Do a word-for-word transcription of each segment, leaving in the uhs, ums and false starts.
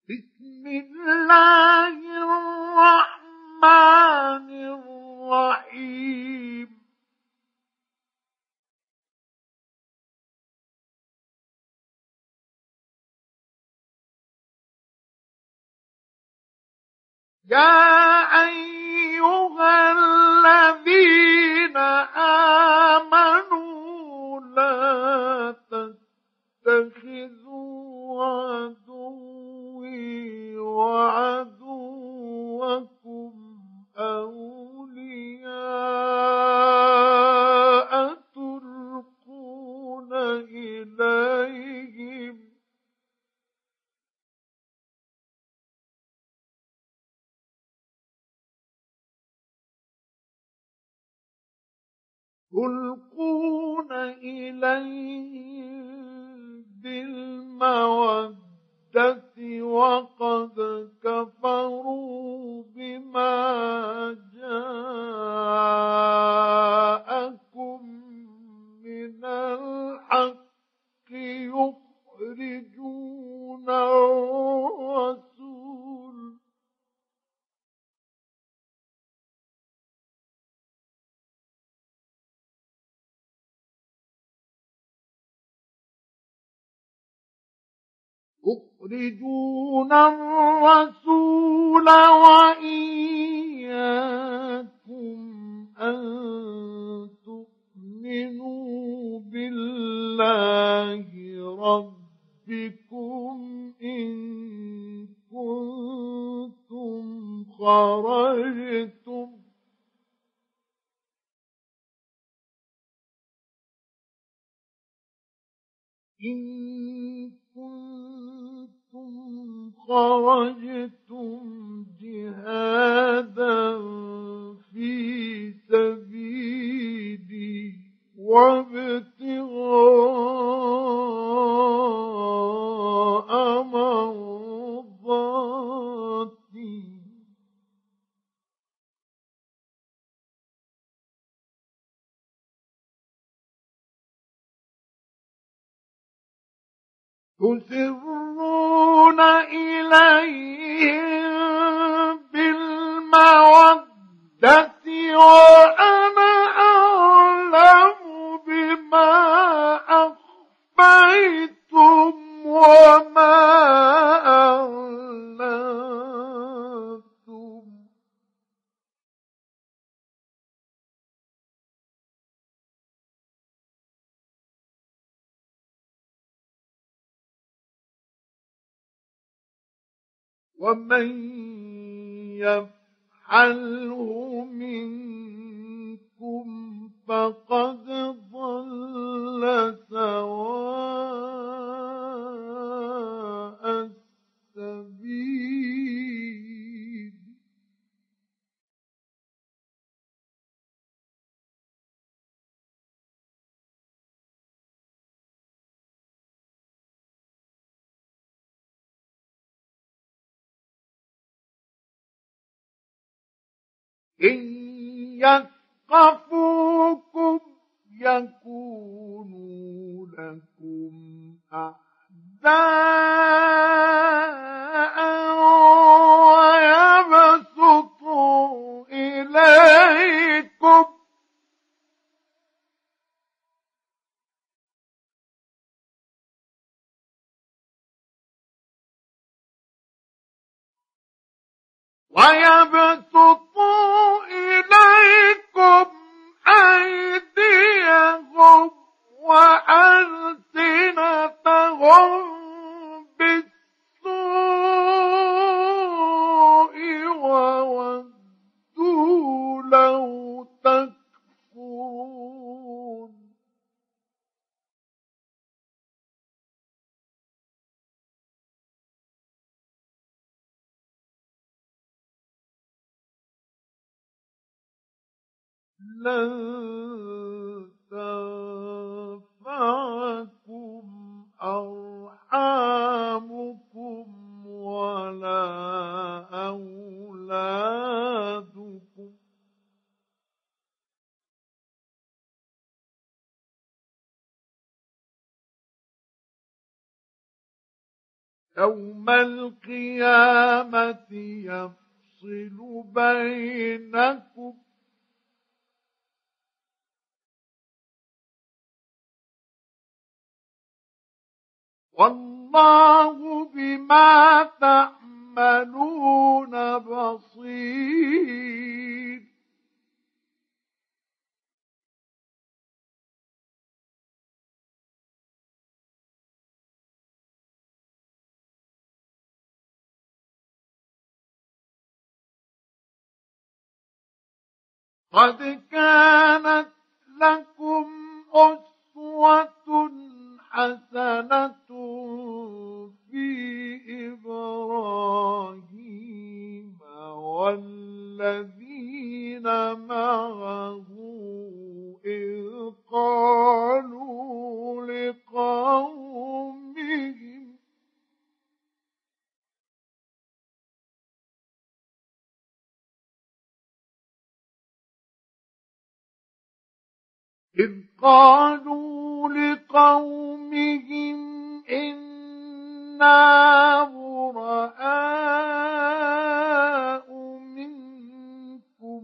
بسم الله الرحمن الرحيم يا أيها الذين آمنوا لا تتخذوا عدوي وعدوكم أولياء تلقون إليهم تلقون إليهم بالمودة وقد كفروا بما جاءكم من الحق يخرجون الرسول يخرجون الرسول وإياكم أن تؤمنوا بالله ربكم إن كنتم خرجتم إن كنتم خرجتم جهادا في سبيلي وابتغاء مرضاتي تسرون إليهم بالمودة وأنا أعلم بما أخفيتم وما أعلنتم ومن يفعله منكم فقد ضل سواء السبيل إن يثقفوكم يكونوا لكم أعداء ويبسطوا إليكم ويبسطوا إليكم أيديهم وألسنتهم بالسوء وودوا لو تكفرون لن تنفعكم أرحامكم ولا أولادكم يوم القيامة يفصل بينكم والله بما تعملون بصير. قد كانت لكم أسوة حسنة في إبراهيم والذين معه إذ قالوا لقومهم إذ قالوا لقومهم إنا براء منكم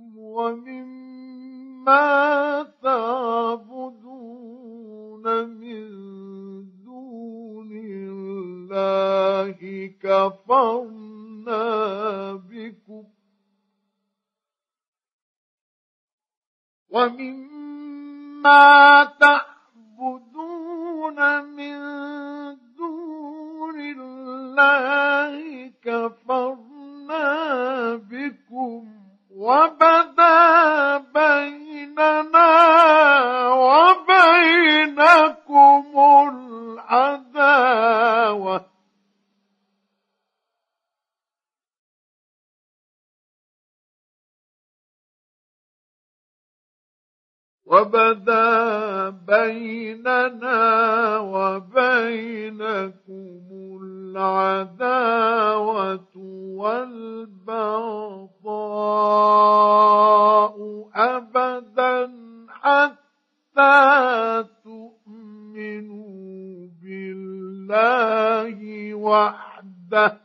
ومما تعبدون من دون الله كفرنا بكم ومما تعبدون من دون الله كفرنا بكم وبدا بيننا وبينكم العداوة وبدا بيننا وبينكم العداوة والبغضاء أبدا حتى تؤمنوا بالله وحده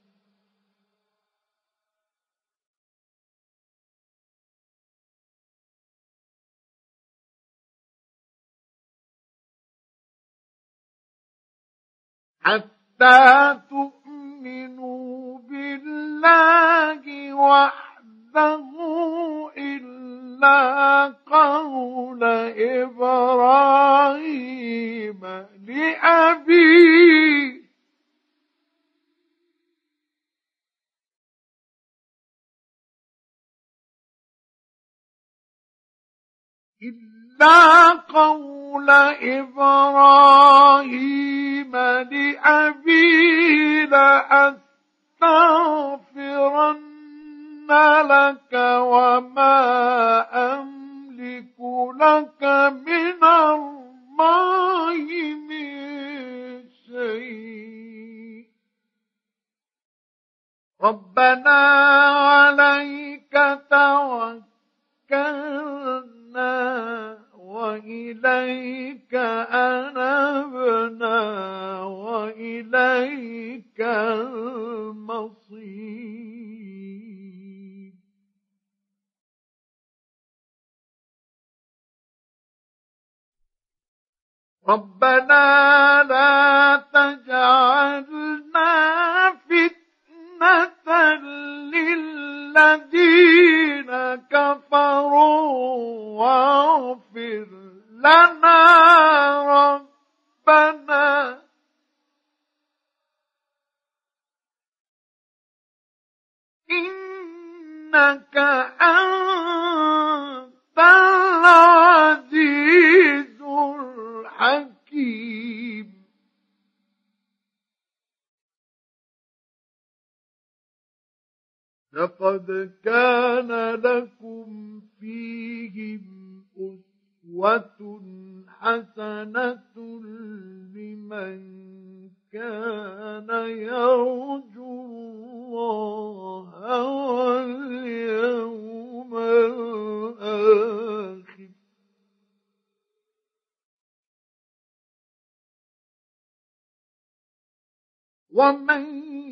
حتى تؤمنوا بالله وحده إلا قول إبراهيم لأبيه إلا قول إبراهيم لأبيه لأستغفرن لك وما أملك لك من الله من شيء ربنا عليك توكلنا وإليك أنبنا وإليك المصير. ربنا لا تجعلنا فتنة للذين كفروا واغفر لنا ربنا إنك أنت العزيز الحكيم. لقد كان لكم فيهم أسوة حسنة لمن كان يرجو الله واليوم الآخر ومن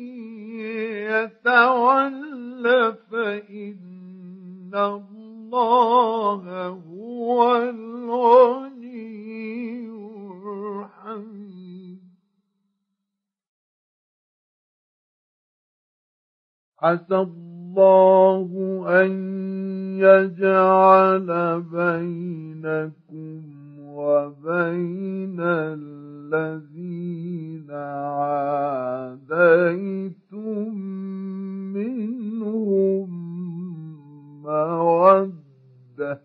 يتول فإن الله هو الغني الحميد عسى الله أن يجعل بينكم وبين الذين عاديتم منهم مودة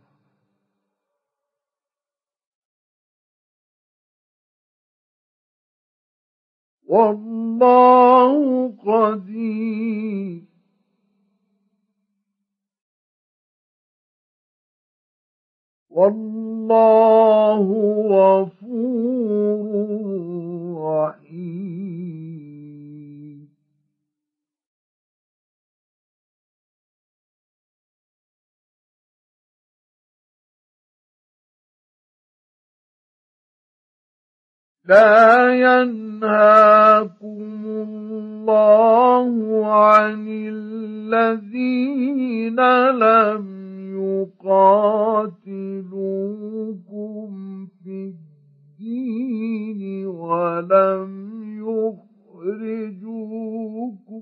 والله قدير والله غفور رحيم لا ينهاكم الله عن الذين لم يقاتلوكم في الدين ولم يخرجوكم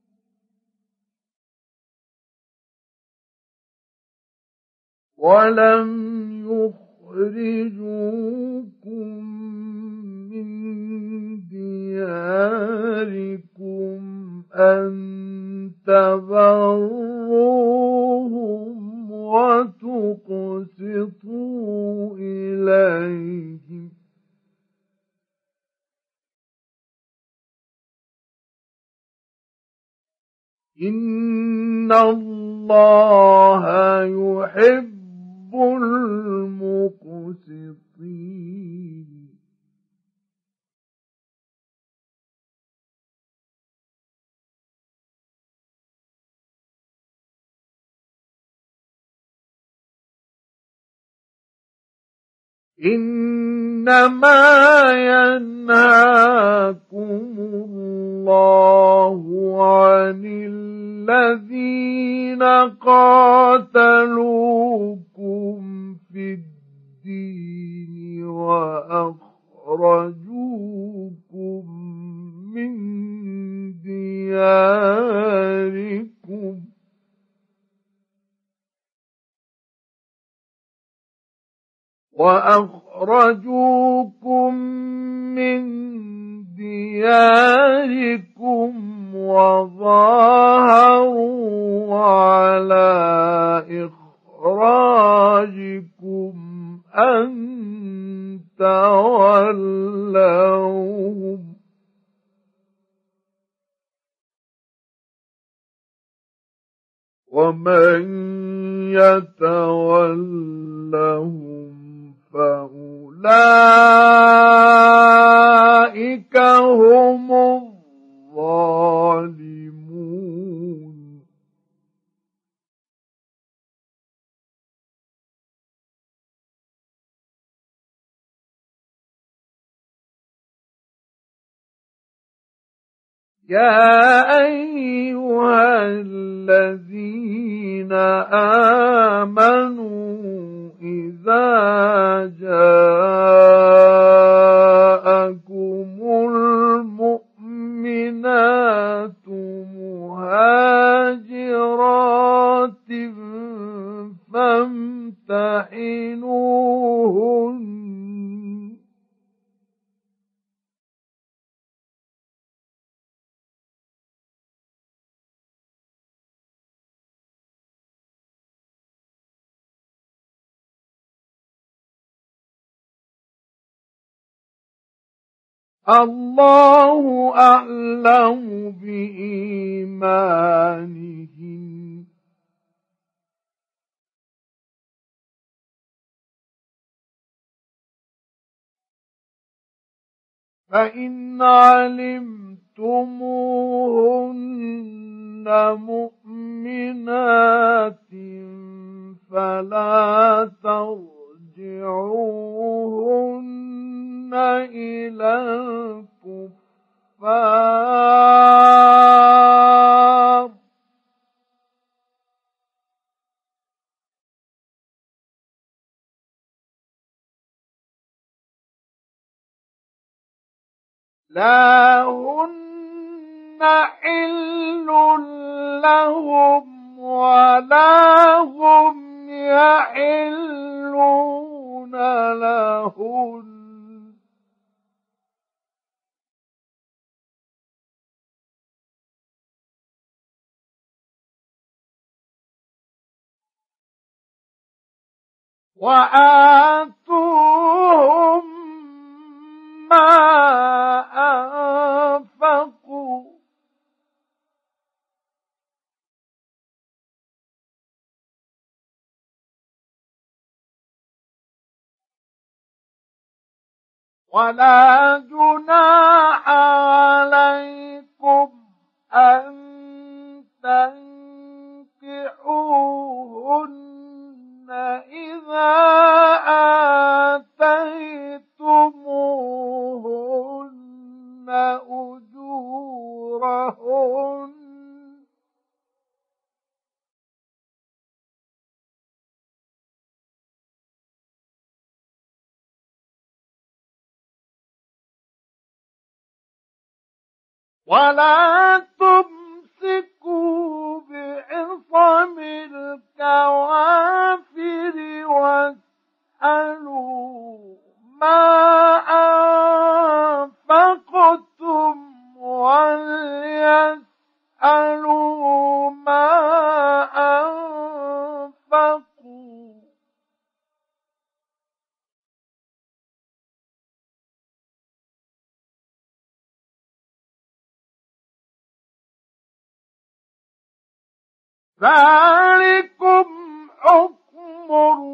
ولم يخرجوكم من دياركم أن تبروهم وتقسطوا إليهم إن الله يحب المقسطين إنما ينهاكم الله عن الذين قاتلوكم في الدين وأخرجوكم من دياركم وأخرجوكم من دياركم وظاهروا على إخراجكم أن تولوهم ومن يتولهم فأولئك هم الظالمون يا أيها الذين آمنوا إذا جاءكم المؤمنات مهاجرات فامتحنوهن الله أعلم بإيمانهم فإن علمتموهن مؤمنات فلا ترجعوهن إلى الكفر الكفار لا هن حل لهم ولا هم يحلون لهن وآتوهم ما أنفقوا ولا جناح عليكم أن تنكحوهن إذا آتيتموهن أجورهن ولا تمسكوا بعصم الكوافر واسألوا ما أنفقتم وليسألوا ما أنفقوا ذلكم حكم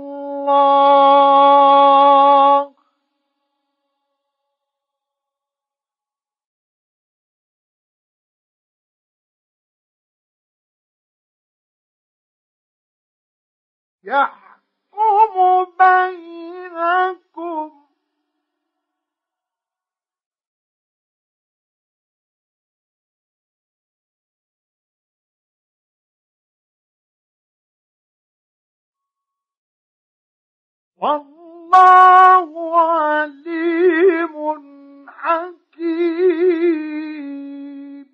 الله يحكم بينكم والله عليم حكيم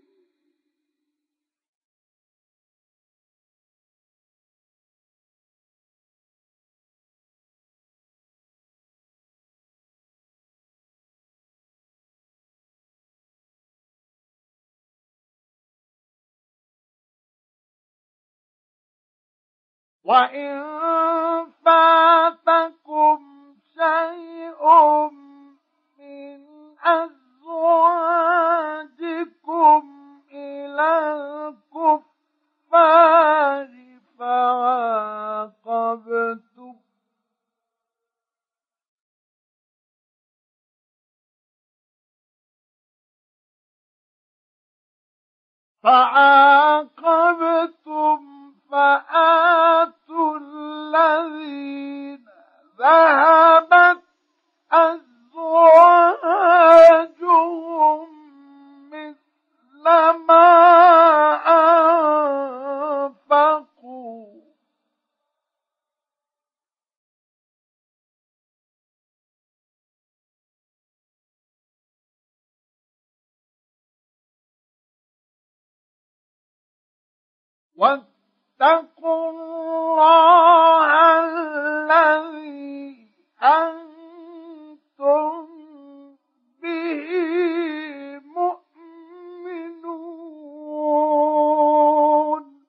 وإن فاتكم شيء من أزواجكم إلى الكفار فعاقبتم فعاقبتم فآتوا الذين ذهبت أزواجهم مثل ما أنفقوا واتقوا الله الذي أنتم به مؤمنون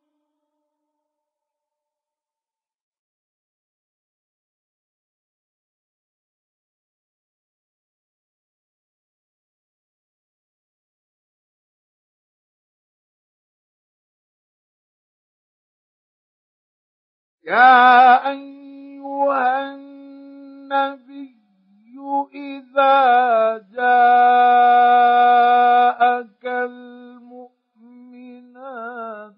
يا أيها النبي إذا جاءك المؤمنات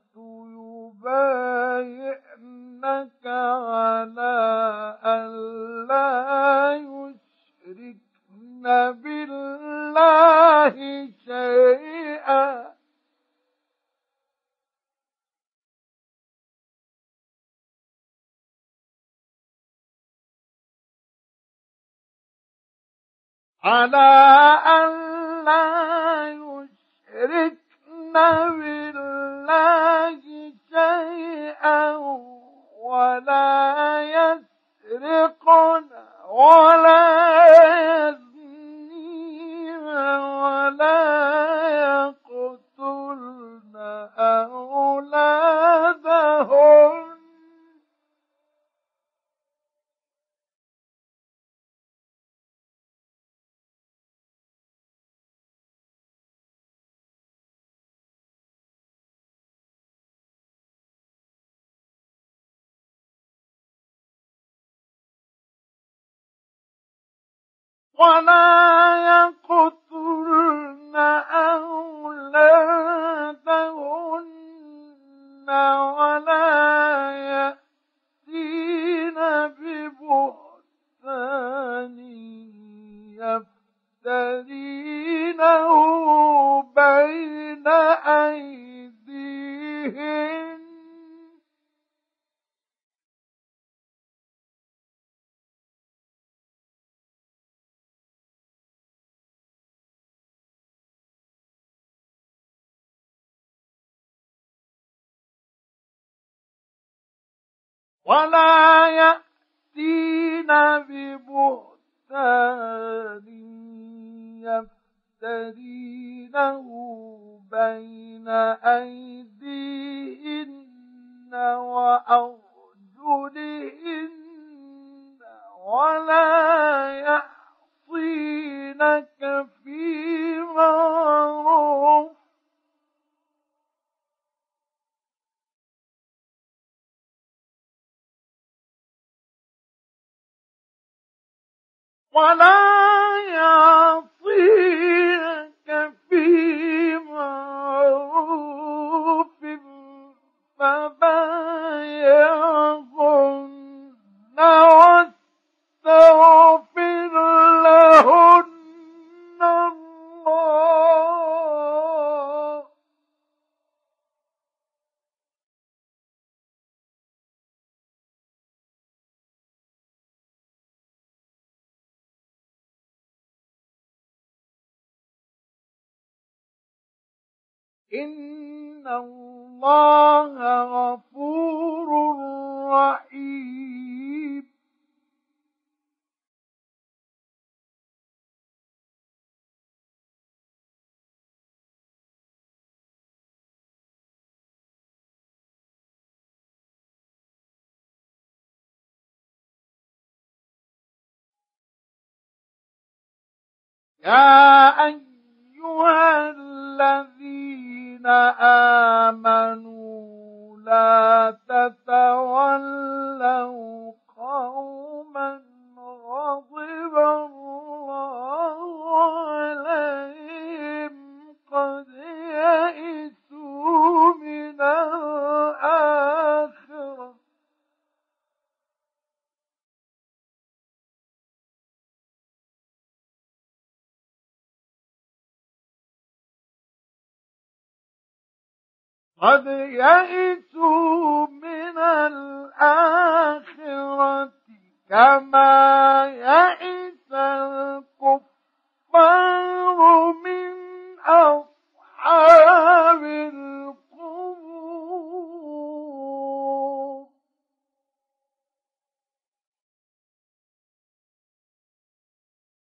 يبايعنك على أن لا يشركن بالله شيئا على أن لا يشركن بالله شيئا ولا يسرقن ولا يزنين ولا يقتلن أولادهن ولا يقتلن أولادهن ولا يأتين ببهتان يفترينه بين أيديهن ولا يأتين ببهتان يفترينه بين أيديهن وأرجلهن ولا يعصينك في معروف ولا يعصينك في معروف فبايعهن واستغفر لهن الله إن الله غفور رحيم يا أيها الذين آمنوا لا تتولوا قوما غضب الله عليهم قد يئسوا من الآخرة قد يئسوا من الآخرة كما يئس